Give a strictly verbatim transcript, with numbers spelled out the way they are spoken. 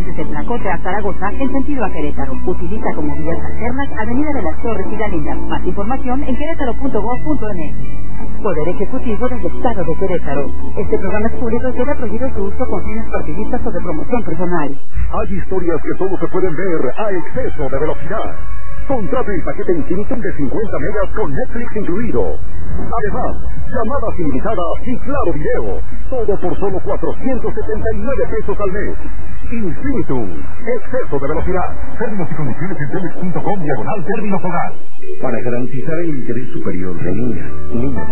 desde Tlacote a Zaragoza en sentido a Querétaro. Utiliza como vías alternas Avenida de las Torres y Galindo. Más información en querétaro punto gob punto ene. Poder Ejecutivo del Estado de Querétaro. Este programa es público y queda prohibido su uso con fines partidistas o de promoción personal. Hay historias que solo se pueden ver a exceso de velocidad. Contrata el paquete Infinitum de cincuenta megas con Netflix incluido. Además, llamadas ilimitadas y claro video. Todo por solo cuatrocientos setenta y nueve pesos al mes. Infinitum. Exceso de velocidad. Términos y condiciones en telex punto com diagonal términos hogar. Para garantizar el interés superior de niñas, niños